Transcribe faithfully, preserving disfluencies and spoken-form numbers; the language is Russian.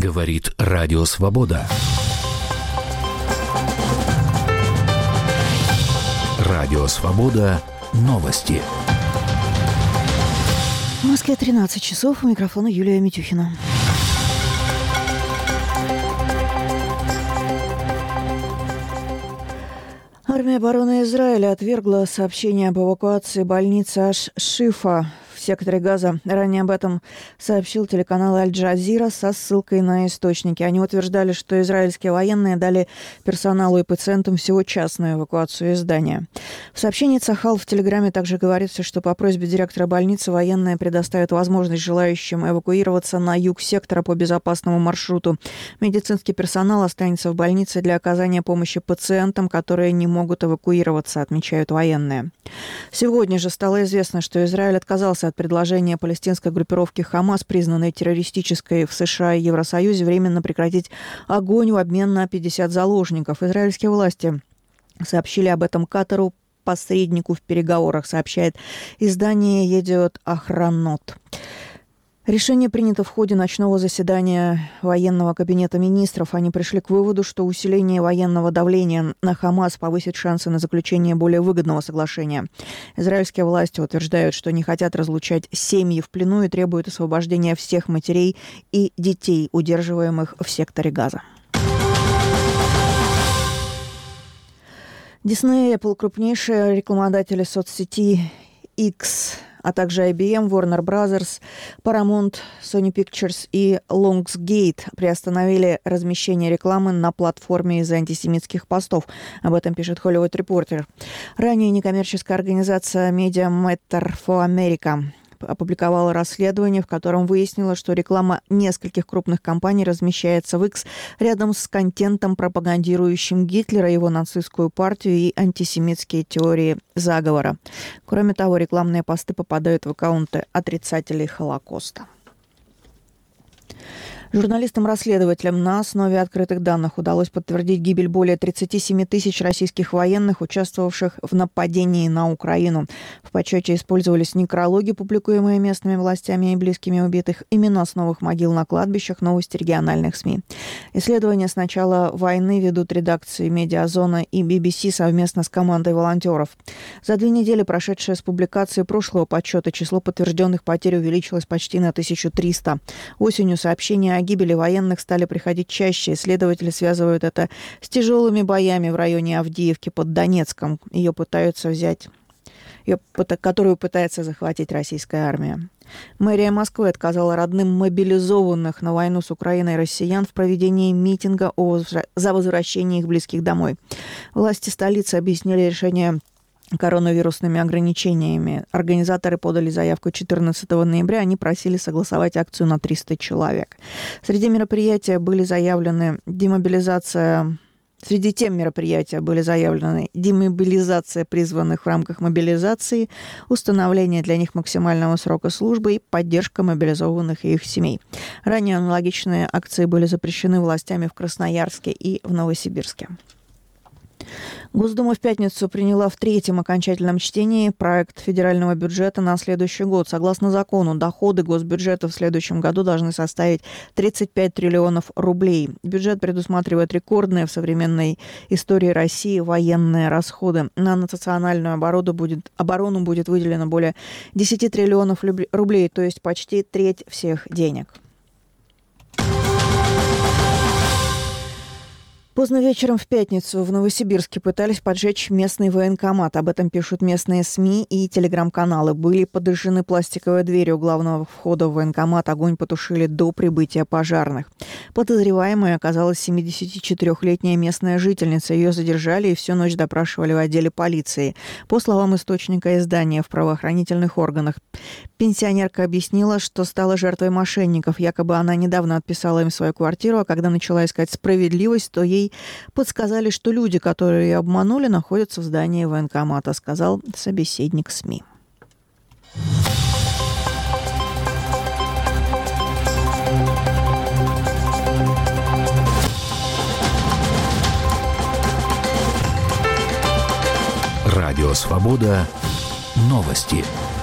Говорит Радио Свобода. Радио Свобода. Новости. В Москве тринадцать часов. У микрофона Юлия Митюхина. Армия обороны Израиля отвергла сообщение об эвакуации больницы Аш-Шифа в секторе Газа. Ранее об этом сообщил телеканал Аль-Джазира со ссылкой на источники. Они утверждали, что израильские военные дали персоналу и пациентам всего частную эвакуацию из здания. В сообщении Цахал в Телеграме также говорится, что по просьбе директора больницы военные предоставят возможность желающим эвакуироваться на юг сектора по безопасному маршруту. Медицинский персонал останется в больнице для оказания помощи пациентам, которые не могут эвакуироваться, отмечают военные. Сегодня же стало известно, что Израиль отказался от предложения палестинской группировки «Хамас», признанной террористической в США и Евросоюзе, временно прекратить огонь в обмен на пятьдесят заложников. Израильские власти сообщили об этом Катару, посреднику в переговорах, сообщает издание «Едиот Ахронот». Решение принято в ходе ночного заседания военного кабинета министров. Они пришли к выводу, что усиление военного давления на Хамас повысит шансы на заключение более выгодного соглашения. Израильские власти утверждают, что не хотят разлучать семьи в плену и требуют освобождения всех матерей и детей, удерживаемых в секторе Газа. Disney, Apple, крупнейшие рекламодатели соцсети X, а также ай би эм, Warner Brothers, Paramount, Sony Pictures и Lionsgate приостановили размещение рекламы на платформе из-за антисемитских постов. Об этом пишет Hollywood Reporter. Ранее некоммерческая организация Media Matter for America опубликовала расследование, в котором выяснила, что реклама нескольких крупных компаний размещается в X рядом с контентом, пропагандирующим Гитлера, его нацистскую партию и антисемитские теории заговора. Кроме того, рекламные посты попадают в аккаунты отрицателей Холокоста. Журналистам-расследователям на основе открытых данных удалось подтвердить гибель более тридцать семь тысяч российских военных, участвовавших в нападении на Украину. В подсчете использовались некрологи, публикуемые местными властями и близкими убитых, имена с новых могил на кладбищах, новости региональных СМИ. Исследования с начала войны ведут редакции «Медиазона» и би би си совместно с командой волонтеров. За две недели, прошедшие с публикации прошлого подсчета, число подтвержденных потерь увеличилось почти на тысячу триста. Осенью сообщения о гибели военных стали приходить чаще. Исследователи связывают это с тяжелыми боями в районе Авдеевки под Донецком. Ее пытаются взять, ее, которую пытается захватить российская армия. Мэрия Москвы отказала родным мобилизованных на войну с Украиной россиян в проведении митинга о, за возвращение их близких домой. Власти столицы объяснили решение коронавирусными ограничениями. Организаторы подали заявку четырнадцатого ноября. Они просили согласовать акцию на триста человек. Среди мероприятий были заявлены демобилизация... Среди тем мероприятия были заявлены демобилизация призванных в рамках мобилизации, установление для них максимального срока службы и поддержка мобилизованных и их семей. Ранее аналогичные акции были запрещены властями в Красноярске и в Новосибирске. Госдума в пятницу приняла в третьем окончательном чтении проект федерального бюджета на следующий год. Согласно закону, доходы госбюджета в следующем году должны составить тридцать пять триллионов рублей. Бюджет предусматривает рекордные в современной истории России военные расходы. На национальную оборону будет, оборону будет выделено более десять триллионов рублей, то есть почти треть всех денег. Поздно вечером в пятницу в Новосибирске пытались поджечь местный военкомат. Об этом пишут местные СМИ и телеграм-каналы. Были подожжены пластиковые двери у главного входа в военкомат. Огонь потушили до прибытия пожарных. Подозреваемой оказалась семидесятичетырёхлетняя местная жительница. Ее задержали и всю ночь допрашивали в отделе полиции. По словам источника издания в правоохранительных органах, пенсионерка объяснила, что стала жертвой мошенников. Якобы она недавно отписала им свою квартиру, а когда начала искать справедливость, то ей подсказали, что люди, которые ее обманули, находятся в здании военкомата, сказал собеседник СМИ. Радио Свобода. Новости.